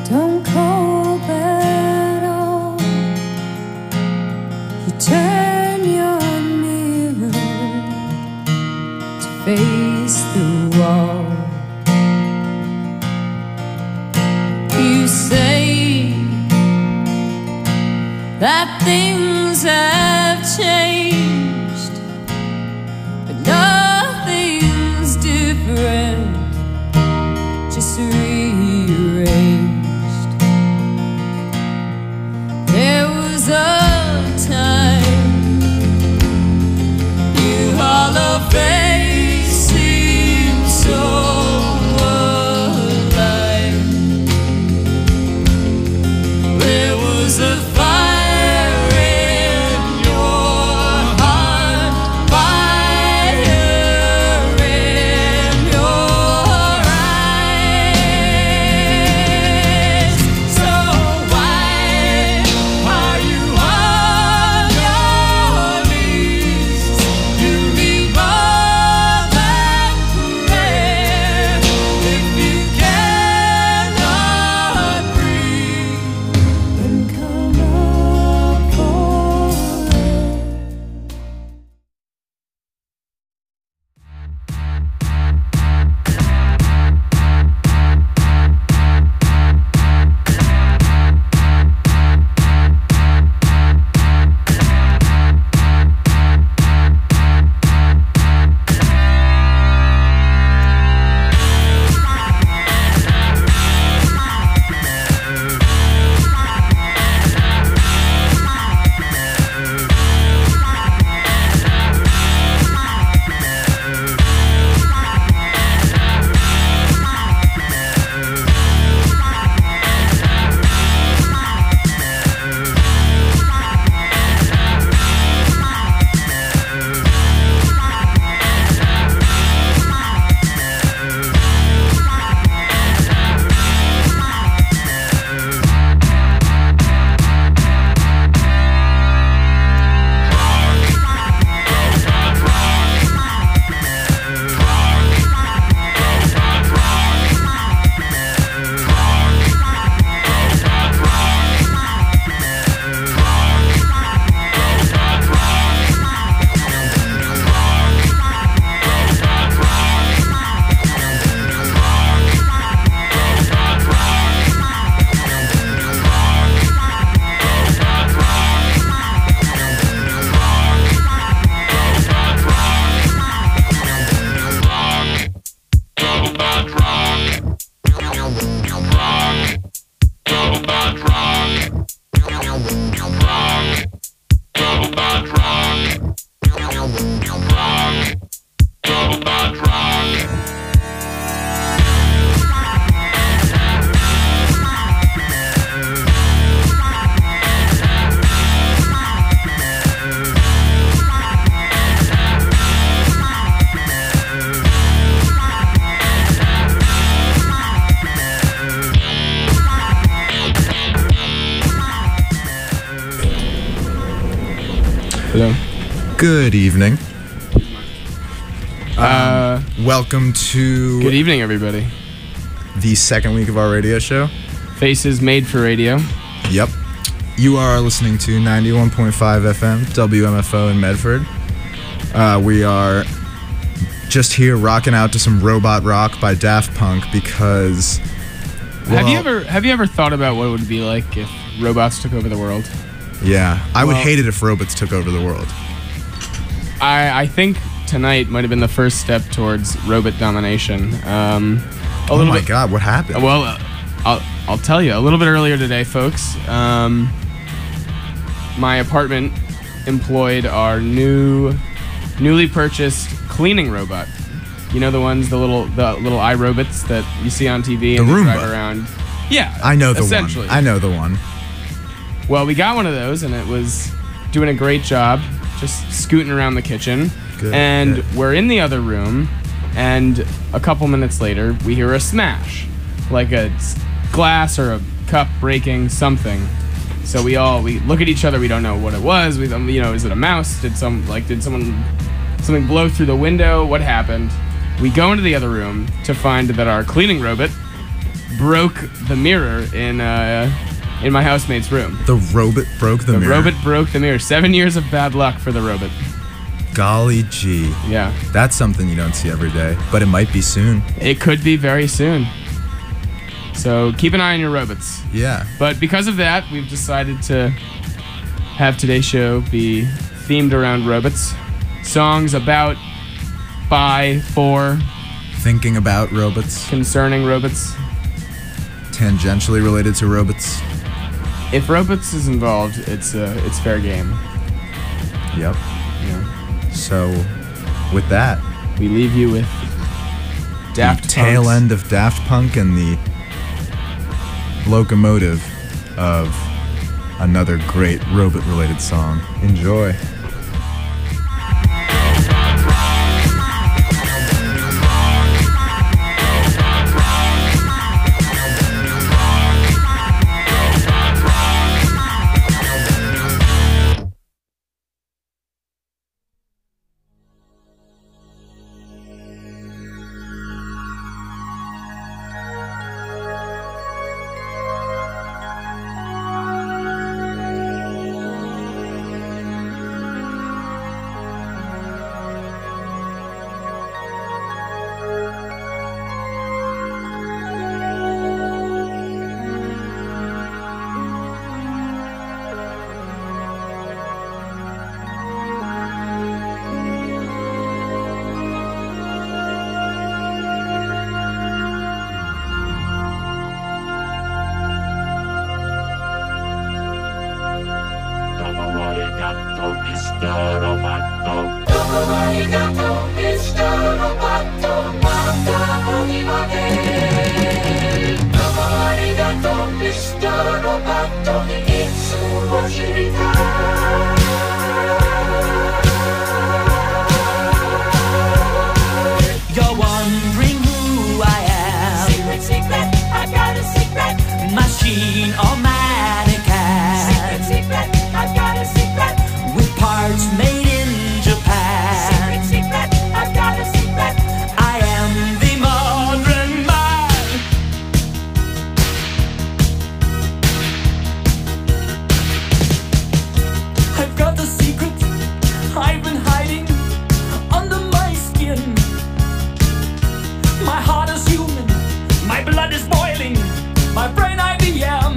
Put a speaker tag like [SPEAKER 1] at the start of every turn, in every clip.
[SPEAKER 1] don't cope at all. You turn your mirror to face the wall. You say that things have changed, but nothing's different, just rearranged. There was a time you hollow face seemed so alive. There was a fire in your heart, fire in your eyes. So why are you on your knees? You need more than prayer if you cannot breathe. Then come up for it.
[SPEAKER 2] Hello.
[SPEAKER 3] Good evening. Welcome to
[SPEAKER 2] Good evening, everybody.
[SPEAKER 3] the second week of our radio show.
[SPEAKER 2] Faces made for radio.
[SPEAKER 3] Yep. You are listening to 91.5 FM, WMFO in Medford. We are just here rocking out to some Robot Rock by Daft Punk because...
[SPEAKER 2] Have you ever thought about what it would be like if robots took over the world?
[SPEAKER 3] Yeah. I would hate it if robots took over the world.
[SPEAKER 2] I think tonight might have been the first step towards robot domination.
[SPEAKER 3] Oh my God, what happened?
[SPEAKER 2] Well, I'll tell you. A little bit earlier today, folks, my apartment employed our newly purchased cleaning robot. You know the ones, the little iRobots that you see on TV and
[SPEAKER 3] The
[SPEAKER 2] they
[SPEAKER 3] Roomba.
[SPEAKER 2] drive around. Yeah,
[SPEAKER 3] I know the
[SPEAKER 2] essentially.
[SPEAKER 3] one. I know the one.
[SPEAKER 2] Well, we got one of those, and it was doing a great job, just scooting around the kitchen.
[SPEAKER 3] Good,
[SPEAKER 2] and
[SPEAKER 3] good.
[SPEAKER 2] we're in the other room, and a couple minutes later, we hear a smash, like a glass or a cup breaking, something. So we look at each other. We don't know what it was. Is it a mouse? Did something blow through the window? What happened? We go into the other room to find that our cleaning robot broke the mirror in my housemate's room.
[SPEAKER 3] The robot broke the mirror.
[SPEAKER 2] The robot broke the mirror. 7 years of bad luck for the robot.
[SPEAKER 3] Golly gee.
[SPEAKER 2] Yeah.
[SPEAKER 3] That's something you don't see every day, but it might be soon.
[SPEAKER 2] It could be very soon. So keep an eye on your robots.
[SPEAKER 3] Yeah.
[SPEAKER 2] But because of that, we've decided to have today's show be themed around robots. Songs about, by, for,
[SPEAKER 3] Thinking about robots.
[SPEAKER 2] concerning robots.
[SPEAKER 3] Tangentially related to robots.
[SPEAKER 2] If robots is involved, it's fair game.
[SPEAKER 3] Yep.
[SPEAKER 2] Yeah.
[SPEAKER 3] So, with that,
[SPEAKER 2] We leave you with Daft
[SPEAKER 3] the tail
[SPEAKER 2] Punk's-
[SPEAKER 3] end of Daft Punk and the locomotive of another great robot-related song. Enjoy.
[SPEAKER 1] You're wondering who I am. Secret, secret, I got a secret. Machine or mannequin. Secret, secret, I got a secret. With parts made in Japan. Secret, secret, I got a secret. I am the modern man. I've got the secret I've been hiding under my skin. My heart is human, my blood is boiling, my brain IBM.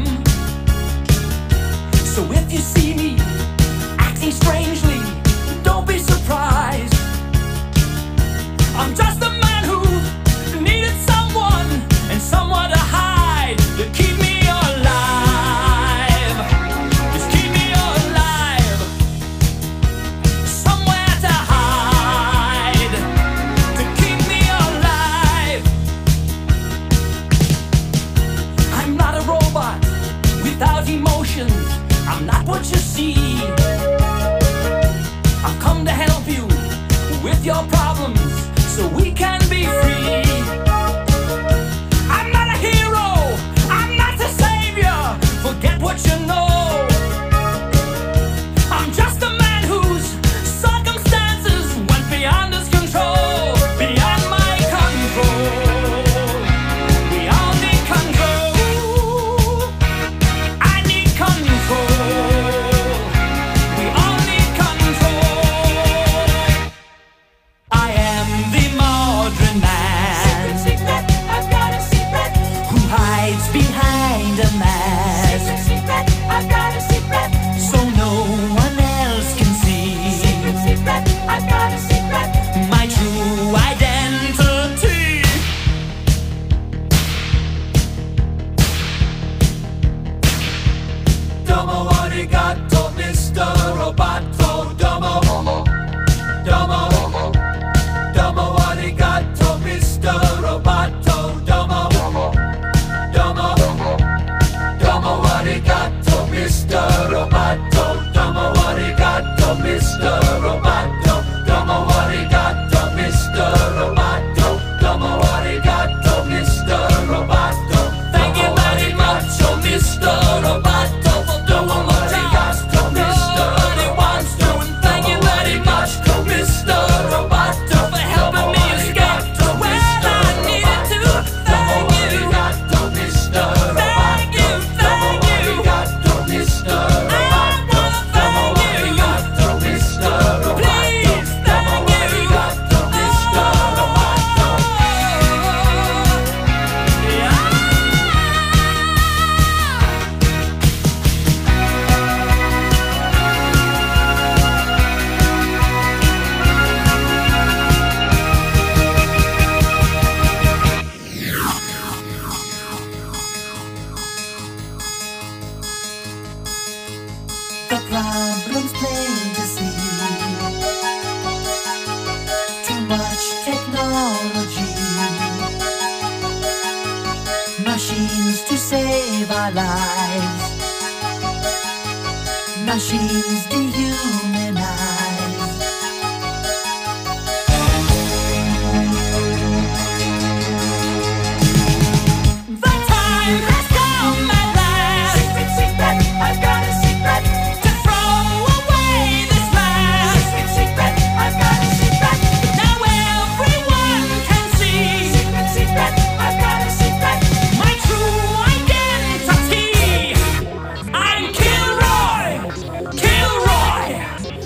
[SPEAKER 1] So if you see me acting strangely, don't be surprised. I'm just a man who needed someone and someone to hide to keep me alive. Just keep me alive. Somewhere to hide to keep me alive. I'm not a robot without emotions. I'm not what you see. I've come to help you with your problems so we can be free. I'm not a hero. I'm not the savior. Forget what you know. I'm just a man whose circumstances went beyond his control, beyond my control. We all need control. I need control. We all need control. I am the modern man. Secret, secret, I've got a secret. Who hides behind a mask. Secret, secret, I've got a secret. So no one else can see. Secret, secret, I've got a secret. My true identity. Domo arigato, Mr. Roboto. Domo, domo, domo arigato, Mr. Roboto. Domo, domo, domo arigato, Mr. Roboto. Domo arigato, Mr. Roboto. Domo arigato, Mr. Roboto. Domo arigato, Mr. Roboto. Thank you very much, oh Mr. Roboto. Domo arigato. our lives. Machines dehumanize. The time has come at last. Secret, secret, I've got a secret. To throw away this mask. Secret, secret, I've got a secret. Now everyone can see. Secret, secret, I've got a secret. My true identity. I'm Kilroy. Kilroy.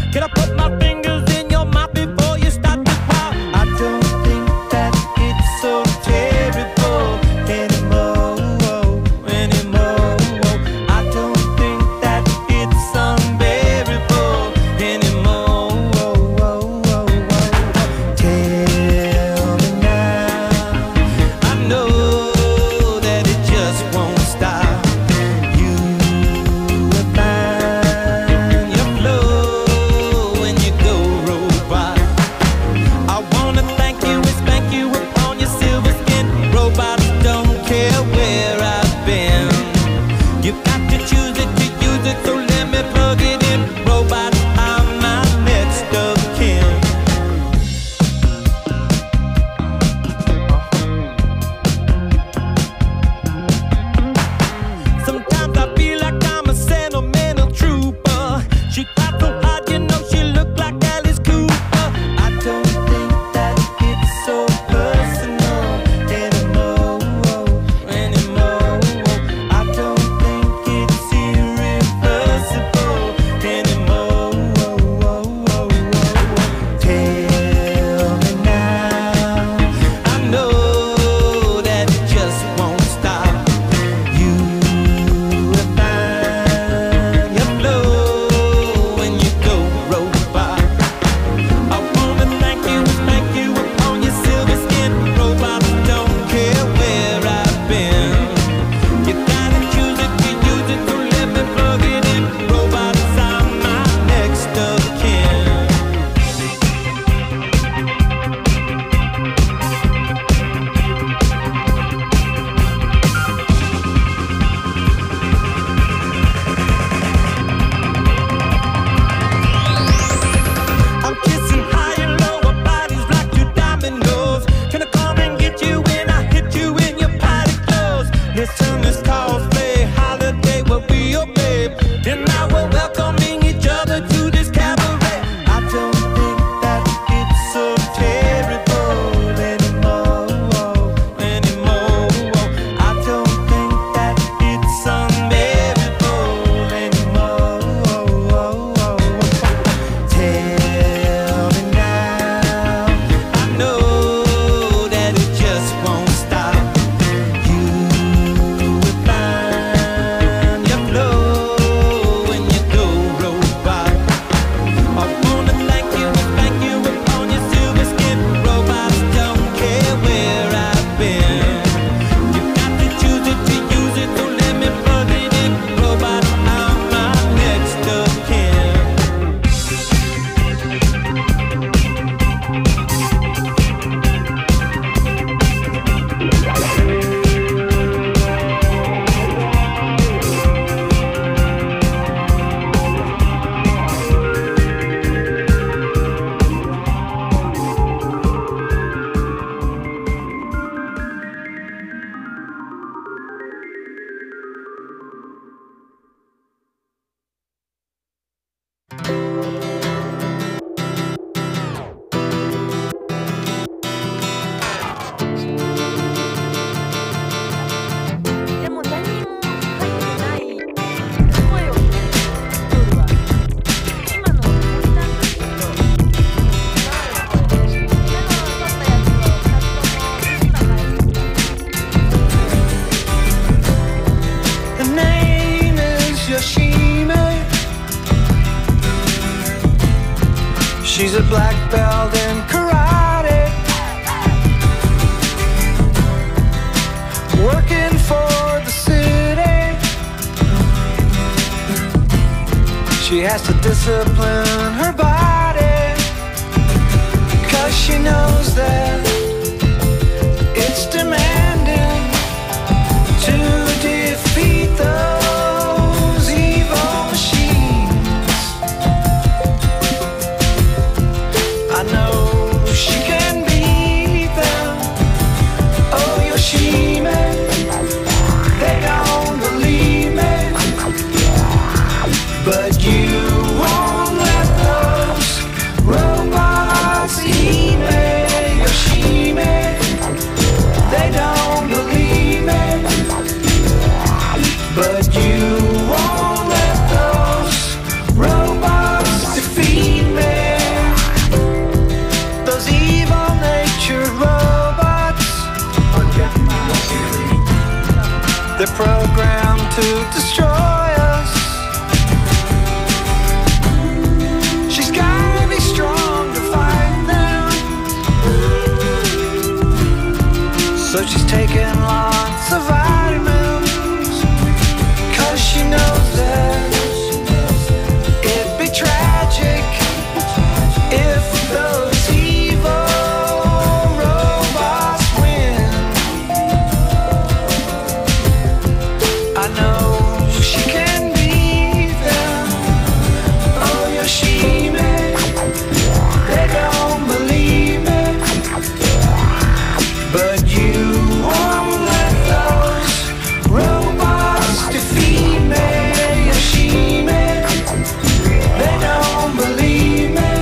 [SPEAKER 1] Can I put my fingers in your mouth before you start to pout? I don't think that it's so terrible anymore, anymore. I don't think that it's unbearable anymore. Tell me now, I know that it just won't stop. You will find your flow when you go robot. I wanna thank you and spank you upon your silver skin. Robots don't care where I've been. You've got to choose it to use it, so let me plug it in. Robots are my next of kin. Sometimes I feel like I'm a sentimental trooper. She got so hot, you know she looked like Alice Cooper. I don't think that it's so personal anymore, anymore. I don't think it's irreversible anymore. Tell me now, I know that it just won't stop. You will find your flow when you go robot. I wanna thank you and spank you upon your silver skin. Robots don't care where I've been. You gotta choose it to use it, so let me plug it in. Robots are my next of kin. I'm kissing high and low, our bodies like two dominoes. Can I come and get you when I hit you in your party clothes? Listen, this calls play holiday where we obey. And now we're welcoming each other to this cabaret. I don't think that it's so terrible anymore, anymore. I don't think that it's unbearable anymore. Tell me now, I know that it just won't stop. You will find your flow when you go robot. I wanna thank you and spank you upon your silver skin. Robots don't care where I've been. You got to choose it to use it, so let me plug it in. Robots are my next of kin. The name is Yoshime. She's a black belt in karate, working for the city. She has to discipline her body, 'cause she knows that it's demanding to defeat those evil machines. I know she can beat them. Oh, Yoshime, they don't believe me, but you won't let those robots eat me. Yoshime, they don't
[SPEAKER 4] to destroy us. She's gotta be strong to fight them. So she's taking lots of vitamins, 'cause she knows that it'd be tragic if those evil robots win. I know she can beat them. Oh, Yoshimi, they don't believe it, but you won't let those robots defeat me. Yoshimi, they don't believe me,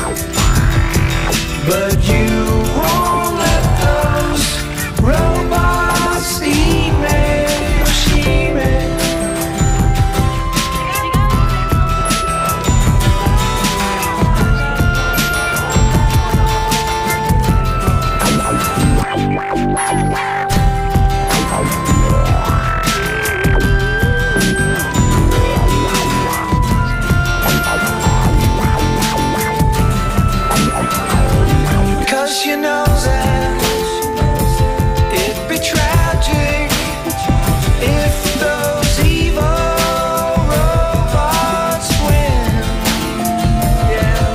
[SPEAKER 4] but you won't let those robots eat me. Yoshimi. Cause you know that it'd be tragic if those evil robots win. Yeah,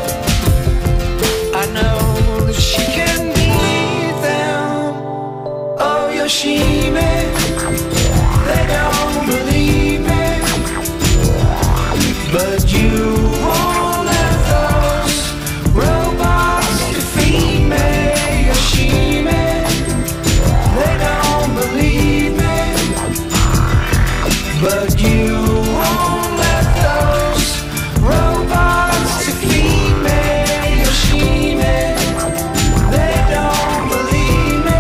[SPEAKER 4] I know that she can beat them. Oh, Yoshimi, they don't believe me, but you won't let those robots defeat me. Yoshimi, they don't believe me, but you won't let those robots defeat me. Yoshimi, they don't believe me,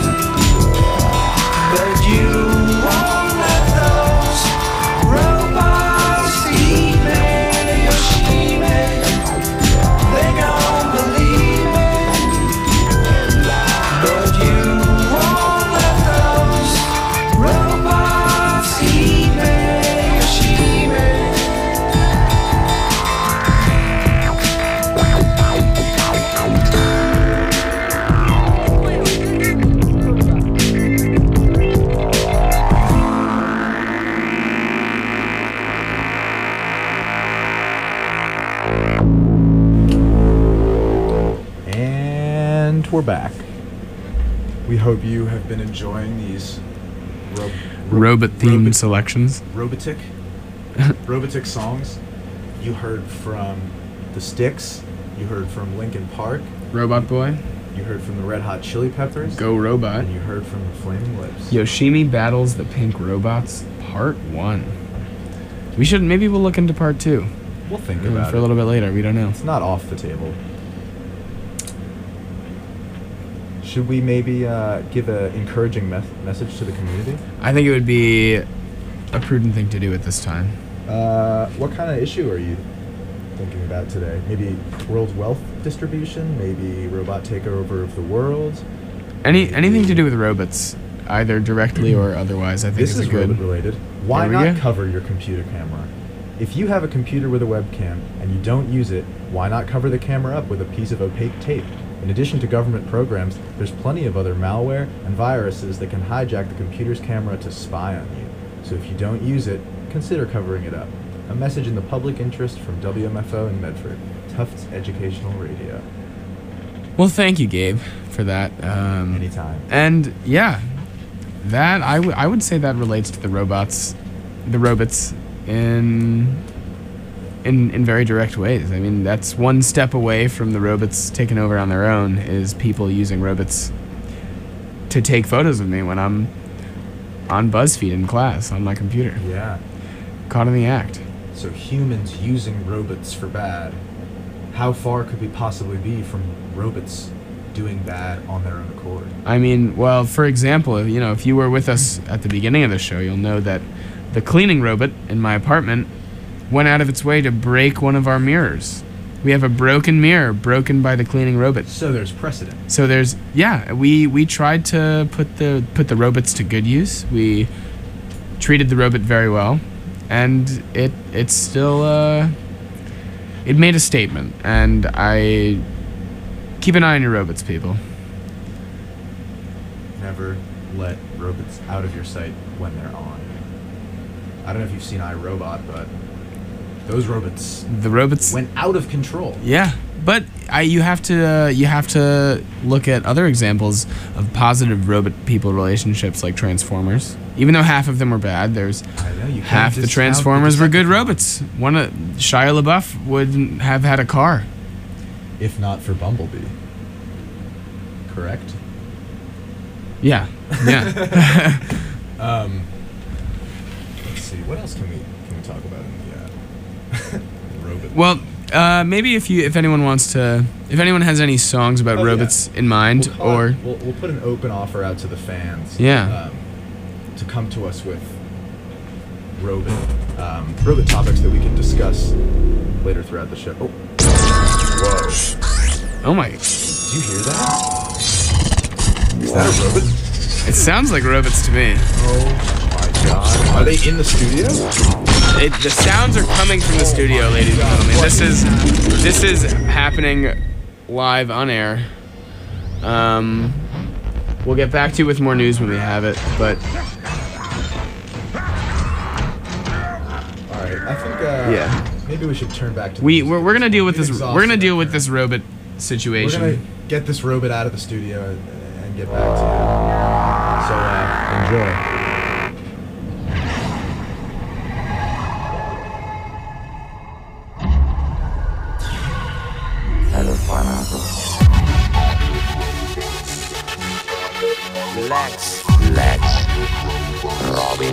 [SPEAKER 4] but you won't let those robots eat me. Yoshimi, they don't believe me, but you won't let those robots eat me. Yoshimi.
[SPEAKER 3] And we're back. We hope you have been enjoying these
[SPEAKER 2] Robot-themed selections.
[SPEAKER 3] Robotic songs. You heard from The Styx. You heard from Linkin Park.
[SPEAKER 2] Robot Boy.
[SPEAKER 3] You heard from the Red Hot Chili Peppers.
[SPEAKER 2] Go Robot.
[SPEAKER 3] And you heard from the Flaming Lips.
[SPEAKER 2] Yoshimi Battles the Pink Robots, Part 1. Maybe we'll look into Part 2.
[SPEAKER 3] We'll think about
[SPEAKER 2] For a
[SPEAKER 3] it.
[SPEAKER 2] little bit later, we don't know.
[SPEAKER 3] It's not off the table. Should we maybe give an encouraging message to the community?
[SPEAKER 2] I think it would be a prudent thing to do at this time.
[SPEAKER 3] What kind of issue are you thinking about today? Maybe world wealth distribution? Maybe robot takeover of the world?
[SPEAKER 2] Anything to do with robots, either directly or otherwise, I think
[SPEAKER 3] This
[SPEAKER 2] is
[SPEAKER 3] is
[SPEAKER 2] a good.
[SPEAKER 3] robot related. Why
[SPEAKER 2] There we
[SPEAKER 3] not
[SPEAKER 2] go.
[SPEAKER 3] cover your computer camera? If you have a computer with a webcam and you don't use it, why not cover the camera up with a piece of opaque tape? In addition to government programs, there's plenty of other malware and viruses that can hijack the computer's camera to spy on you. So if you don't use it, consider covering it up. A message in the public interest from WMFO in Medford, Tufts Educational Radio.
[SPEAKER 2] Well, thank you, Gabe, for that.
[SPEAKER 3] Anytime.
[SPEAKER 2] And yeah, that I would say that relates to the robots in very direct ways. I mean, that's one step away from the robots taking over on their own, is people using robots to take photos of me when I'm on BuzzFeed in class on my computer.
[SPEAKER 3] Yeah.
[SPEAKER 2] Caught in the act.
[SPEAKER 3] So humans using robots for bad. How far could we possibly be from robots doing bad on their own accord?
[SPEAKER 2] I mean, well, for example, if you were with us at the beginning of the show, you'll know that the cleaning robot in my apartment went out of its way to break one of our mirrors. We have a broken mirror, broken by the cleaning robot.
[SPEAKER 3] So there's precedent.
[SPEAKER 2] So we tried to put the robots to good use. We treated the robot very well, and it's still it made a statement. And I keep an eye on your robots, people.
[SPEAKER 3] Never let robots out of your sight when they're on. I don't know if you've seen iRobot, but those robots
[SPEAKER 2] The robots
[SPEAKER 3] went out of control.
[SPEAKER 2] Yeah, but you have to look at other examples of positive robot-people relationships like Transformers. Even though half of them were bad, there's
[SPEAKER 3] I know, you can't
[SPEAKER 2] half the
[SPEAKER 3] discount
[SPEAKER 2] Transformers were good
[SPEAKER 3] Decepticons.
[SPEAKER 2] robots. One of Shia LaBeouf wouldn't have had a car.
[SPEAKER 3] If not for Bumblebee. Correct?
[SPEAKER 2] Yeah, yeah.
[SPEAKER 3] Let's see, what else can we talk about in the robot?
[SPEAKER 2] Well, maybe if anyone has any songs about
[SPEAKER 3] Oh, yeah.
[SPEAKER 2] robots in mind,
[SPEAKER 3] We'll put an open offer out to the fans.
[SPEAKER 2] Yeah.
[SPEAKER 3] To come to us with robot topics that we can discuss later throughout the show. Oh. Whoa.
[SPEAKER 2] oh my,
[SPEAKER 3] Did you hear that? Is that a robot?
[SPEAKER 2] it sounds like robots to me.
[SPEAKER 3] Oh my god. Are they in the studio?
[SPEAKER 2] The sounds are coming from the studio, ladies and gentlemen. This is happening live on air. We'll get back to you with more news when we have it, but
[SPEAKER 3] Alright, I think
[SPEAKER 2] yeah.
[SPEAKER 3] maybe we should turn back to
[SPEAKER 2] we're gonna deal with
[SPEAKER 3] We've
[SPEAKER 2] this. We're
[SPEAKER 3] exhausted
[SPEAKER 2] gonna deal
[SPEAKER 3] it.
[SPEAKER 2] with this robot
[SPEAKER 3] We're
[SPEAKER 2] situation.
[SPEAKER 3] gonna get this robot out of the studio and get back to you. So enjoy.
[SPEAKER 5] Lex, Robin,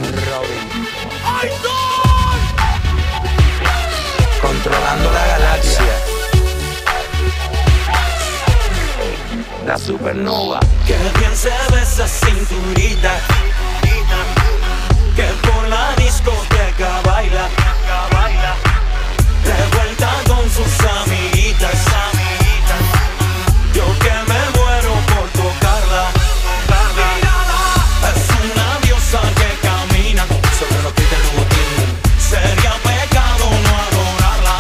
[SPEAKER 5] controlando la galaxia, la supernova.
[SPEAKER 1] Que bien se ve esa cinturita, que por la discoteca baila, de vuelta con sus amiguitas. Yo que me muero por tocarla. Es una diosa que camina sobre los pies del Louboutin. Sería pecado no adorarla.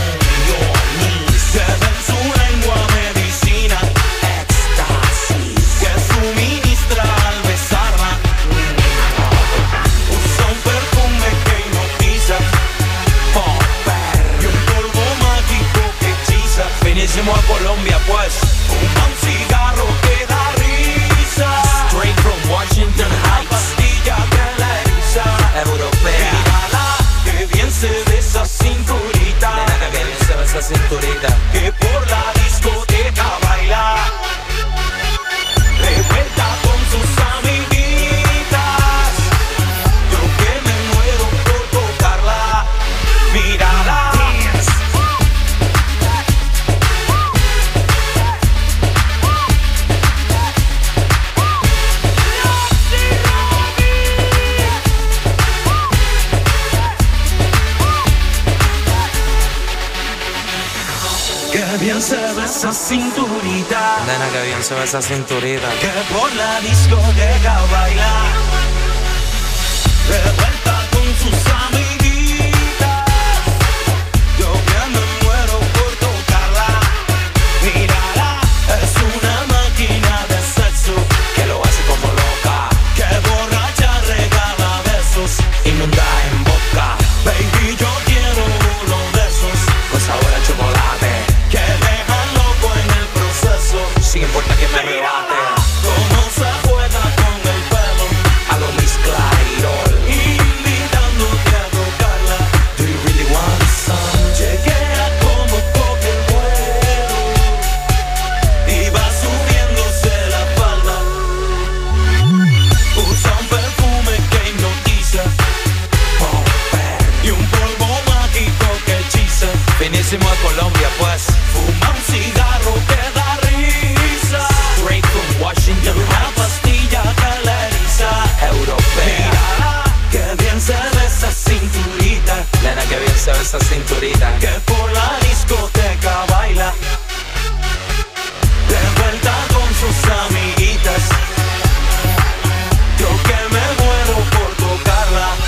[SPEAKER 1] Se ve en su lengua medicina, éxtasis, que suministra al besarla. Usa un perfume que hipnotiza, y un polvo mágico que hechiza. Vinimos a Colombia pues, fuma un cigarro que da risa. Straight from Washington Heights, pastilla que la eriza.
[SPEAKER 5] Europea,
[SPEAKER 1] Mírala, que bien se ve esa cinturita,
[SPEAKER 5] nena que bien se ve esa cinturita.
[SPEAKER 1] que por la discoteca baila, de vuelta con sus amiguitas. Yo que me muero por tocarla, mírala. Que bien se ve esa cinturita,
[SPEAKER 5] Nena que bien se ve esa cinturita.
[SPEAKER 1] que por la discoteca baila, de vuelta con sus amiguitas. Yo que me muero por tocarla, mírala, es una máquina de sexo,
[SPEAKER 5] Que lo hace como loca,
[SPEAKER 1] que borracha regala besos.
[SPEAKER 5] inunda en boca,
[SPEAKER 1] Baby, yo quiero uno de esos,
[SPEAKER 5] con sabor a chocolate.
[SPEAKER 1] que dejan loco en el proceso.
[SPEAKER 5] Sin importar que me arrebate,
[SPEAKER 1] Cómo se juega con el pelo,
[SPEAKER 5] a lo Miss Clairol.
[SPEAKER 1] invitándote a tocarla.
[SPEAKER 5] Do you really want some?
[SPEAKER 1] Chequea cómo toca el vuelo y va subiéndose la falda. Usa un perfume que hipnotiza, y un polvo mágico que hechiza.
[SPEAKER 5] Vinimos a Colombia pues,
[SPEAKER 1] Fuma un cigarro que da risa,
[SPEAKER 5] straight from Washington
[SPEAKER 1] una
[SPEAKER 5] Heights.
[SPEAKER 1] pastilla que la eriza.
[SPEAKER 5] Europea,
[SPEAKER 1] Mírala, que bien se ve esa cinturita,
[SPEAKER 5] nena que bien se ve esa cinturita.
[SPEAKER 1] que por la discoteca baila, de vuelta con sus amiguitas. Yo que me muero por tocarla,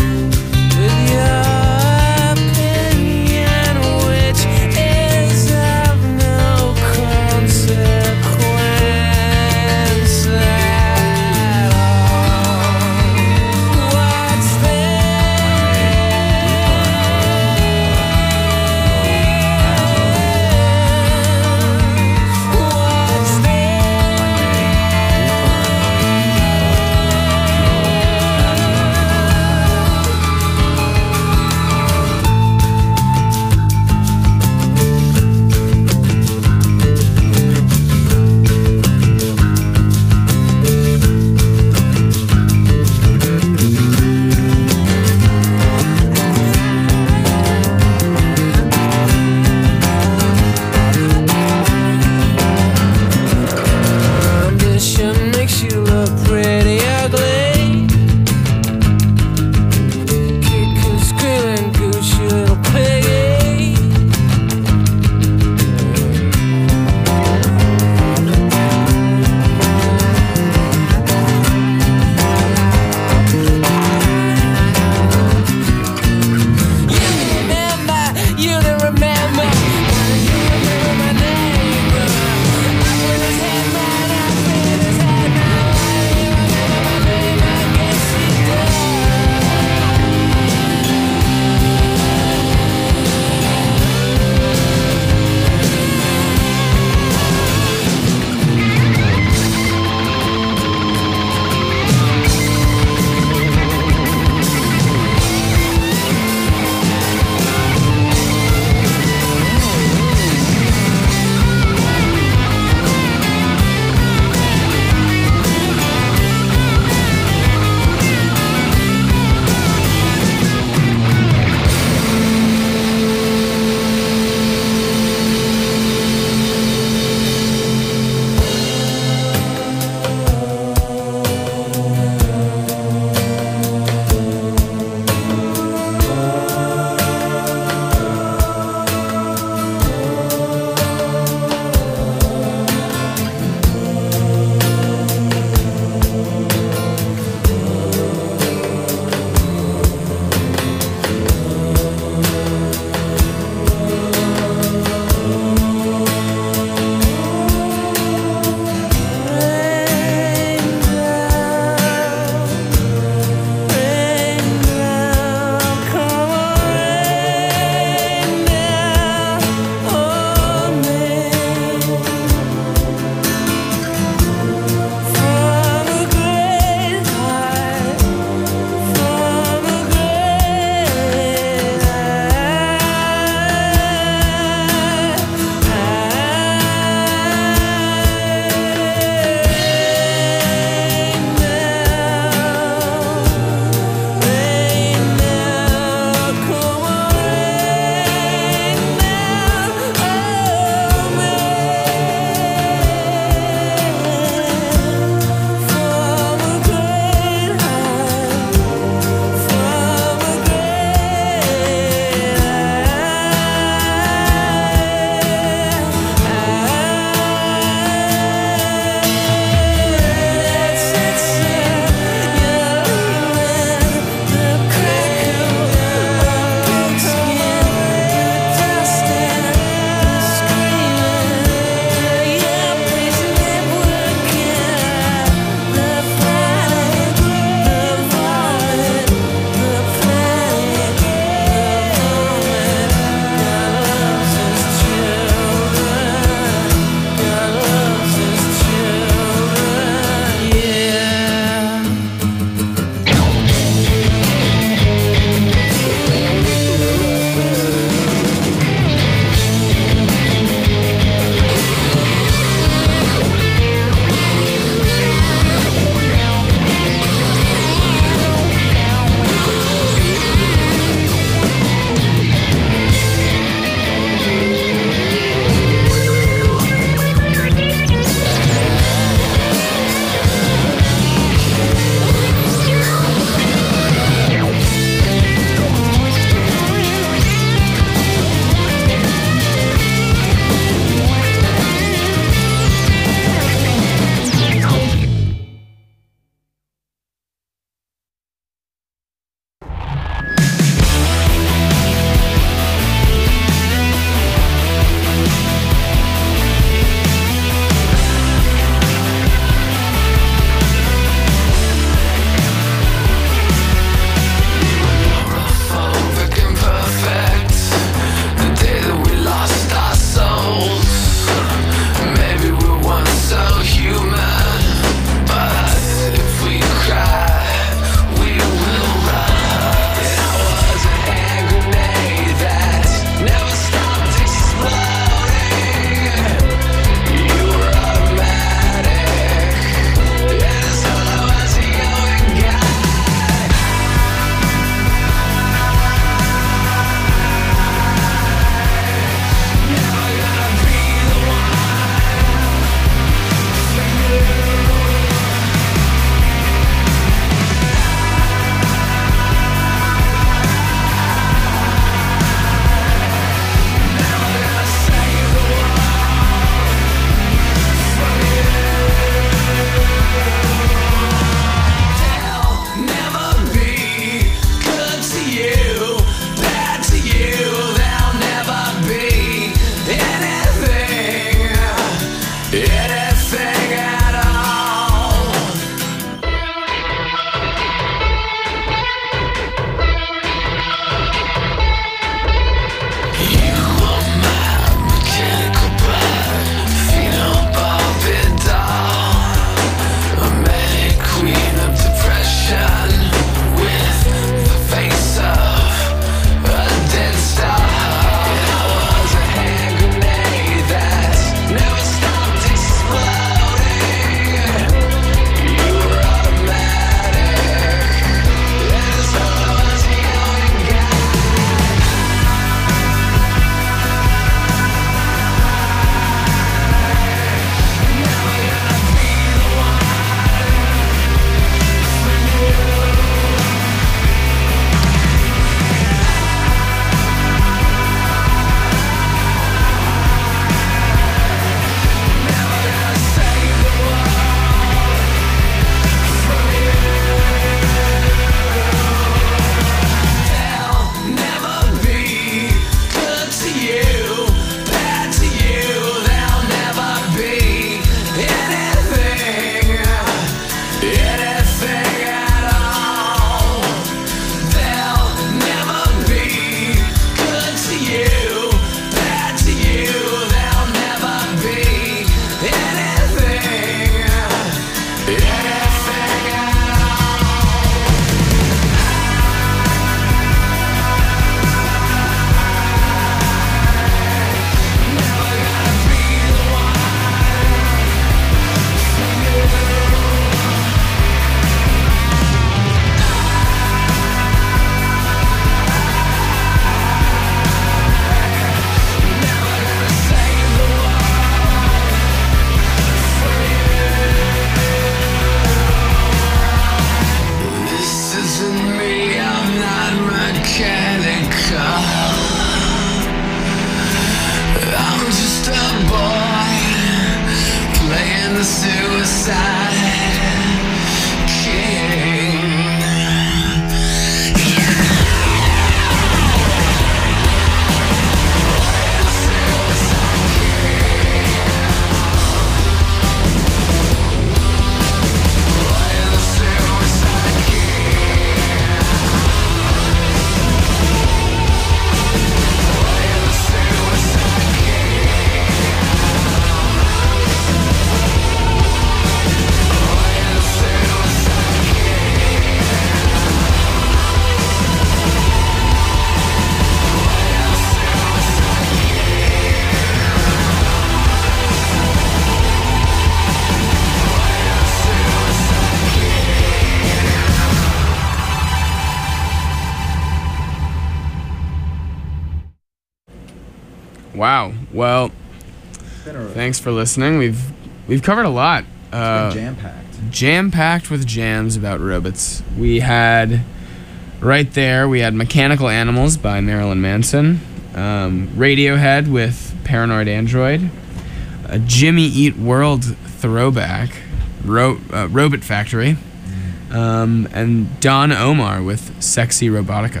[SPEAKER 2] Wow. Well, thanks for listening. We've covered a lot.
[SPEAKER 3] Jam-packed.
[SPEAKER 2] Jam-packed with jams about robots. We had Mechanical Animals by Marilyn Manson, Radiohead with Paranoid Android, a Jimmy Eat World throwback, Robot Factory, and Don Omar with Sexy Robotica.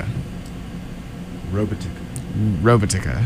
[SPEAKER 2] Robotica.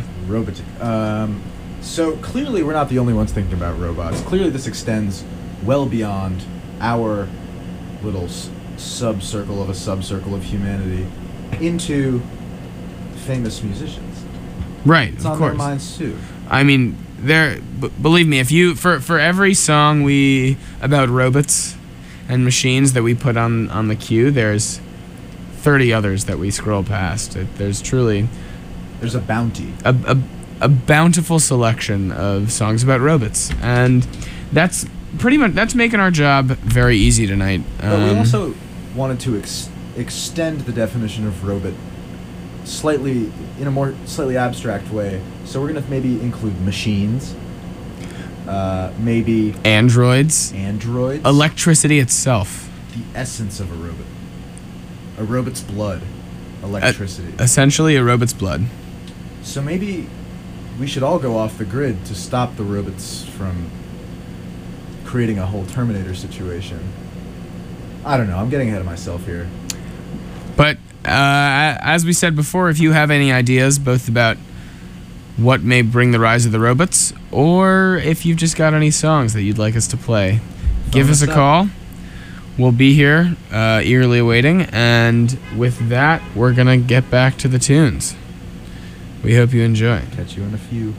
[SPEAKER 3] So clearly we're not the only ones thinking about robots. Clearly this extends well beyond our little sub-circle of a sub-circle of humanity into famous musicians.
[SPEAKER 2] Right,
[SPEAKER 3] It's
[SPEAKER 2] of
[SPEAKER 3] on
[SPEAKER 2] course.
[SPEAKER 3] their minds too.
[SPEAKER 2] I mean, believe me, if you for every song about robots and machines that we put on the queue, there's 30 others that we scroll past. There's truly
[SPEAKER 3] There's a bounty.
[SPEAKER 2] a bountiful selection of songs about robots, and that's making our job very easy tonight.
[SPEAKER 3] But we also wanted to extend the definition of robot in a more slightly abstract way. So we're gonna maybe include machines, maybe
[SPEAKER 2] androids, electricity itself,
[SPEAKER 3] the essence of a robot's blood, electricity.
[SPEAKER 2] Essentially a robot's blood.
[SPEAKER 3] So maybe we should all go off the grid to stop the robots from creating a whole Terminator situation. I don't know. I'm getting ahead of myself here.
[SPEAKER 2] But as we said before, if you have any ideas both about what may bring the rise of the robots, or if you've just got any songs that you'd like us to play, give us a call. We'll be here, eagerly awaiting. And with that, we're going to get back to the tunes. We hope you enjoy.
[SPEAKER 3] Catch you in a few.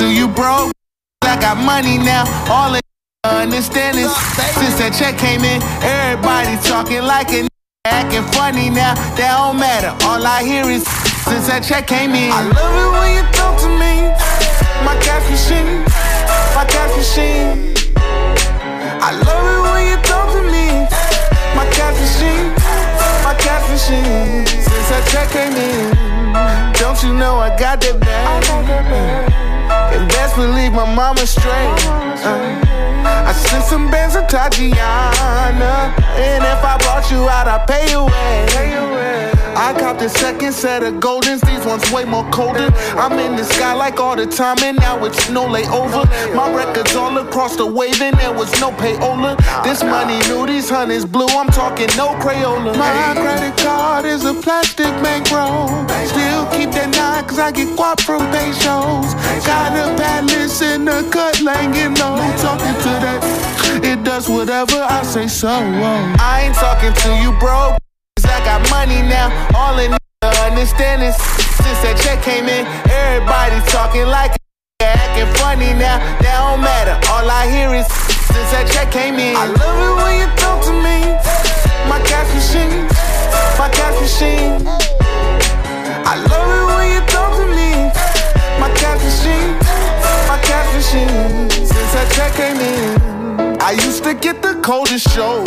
[SPEAKER 6] to you, bro. I got money now, all in understanding. Since that check came in, everybody talking like a acting funny now. That don't matter, all I hear is since that check came in. I love it when you talk to me. My cash machine, my cash machine. I love it when you talk to me. My cash machine, my cash machine. Since that check came in, don't you know I got that bag? And best believe my mama straight. I sent some bands to Tatiana, and if I brought you out, I'd pay you away. I copped the second set of Goldens, these ones way more colder. I'm in the sky like all the time, and now it's no layover. My records all across the wave, and there was no payola. This money new, these honeys blue, I'm talking no Crayola. My credit card is a plastic bankroll. Still keep that 9, cause I get guap from pesos. Got a palace in the cut, laying low. Talking to that, it does whatever I say so. I ain't talking to you, bro. I got money now, all in understanding. Since that check came in, everybody talking like acting funny now. That don't matter, all I hear is since that check came in. I love it when you talk to me. My cash machine, my cash machine. I love it when you talk to me. My cash machine, my cash machine. Since that check came in, I used to get the coldest shows.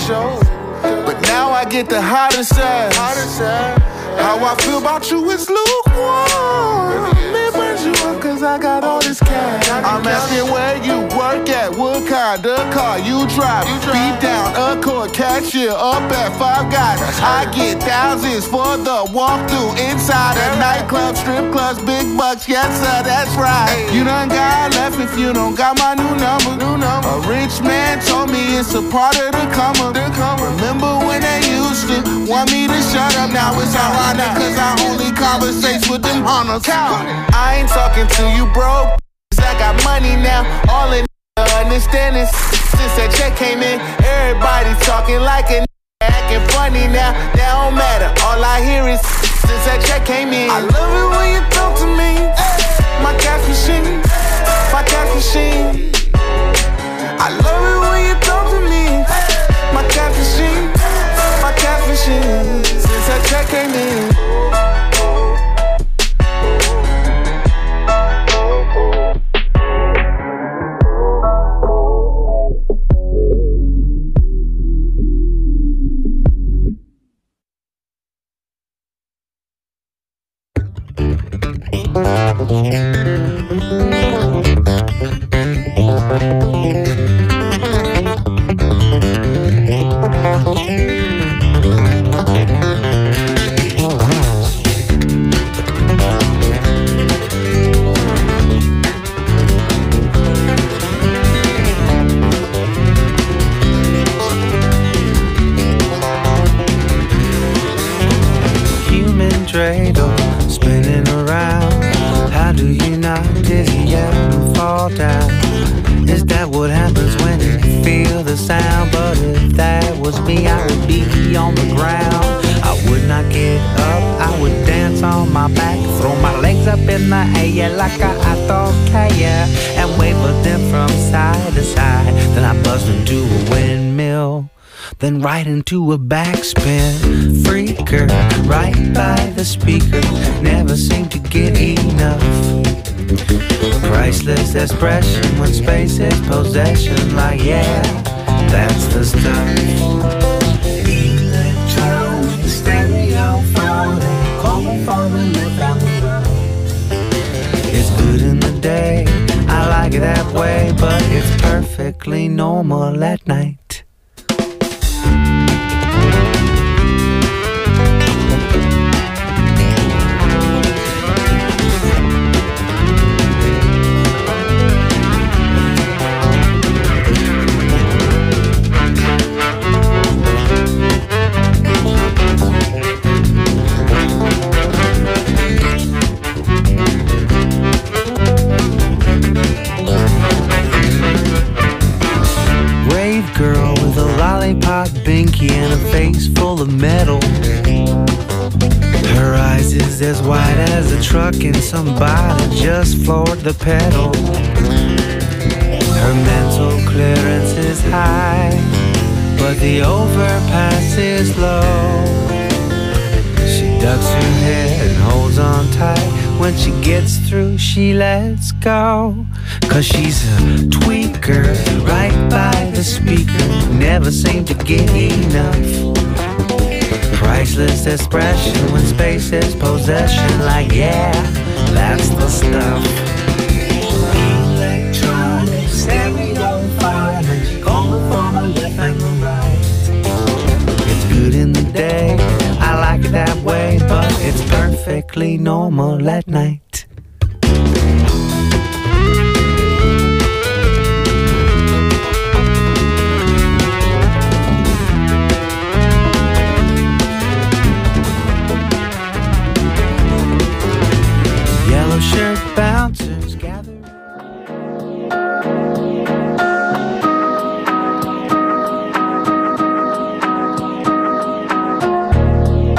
[SPEAKER 6] But now I get the hottest ass. How I feel about you is lukewarm. It burns you up cause I got all this cash. I'm asking where you work at, what kind of car you drive. Beat down, Accord, cashier, up at Five Guys. I get thousands for the walkthrough inside a nightclub, strip clubs, big bucks. Yes sir, that's right. You done got left if you don't got my new number. A rich man told me it's a part of the come up. Remember when they used to want me to shut up? Now it's ironic cause I only conversate with them hunters. I ain't talking to you, bro. I got money now, all in understanding. Since that check came in, everybody talking like a acting funny now. That don't matter, all I hear is since that check came in. I love it when you talk to me. My cash machine, my cash machine. I love it when you talk to me. My cash machine, my cash machine. Since that check came in.
[SPEAKER 7] Spinning around. How do you not dizzy and fall down? Is that what happens when you feel the sound? But if that was me, I would be on the ground. I would not get up, I would dance on my back, throw my legs up in the air like I don't care, and wave them from side to side. Then I bust into a windmill, then right into a backspin. Freaker, right by the speaker, never seem to get enough. Priceless expression when space is possession. Like yeah, that's the stuff. Electro, stereo, phone, calling for the live. It's good in the day, I like it that way, but it's perfectly normal at night. Girl Her eyes is as wide as a truck and somebody just floored the pedal. Her mental clearance is high, but the overpass is low. She ducks her head and holds on tight. When she gets through, she lets go. 'Cause she's a tweaker, right by the speaker, never seem to get enough. Priceless expression when space is possession. Like, yeah, that's the stuff. Electronics, stereo fire, going from a left and a right. It's good in the day, I like it that way, but it's perfectly normal at night.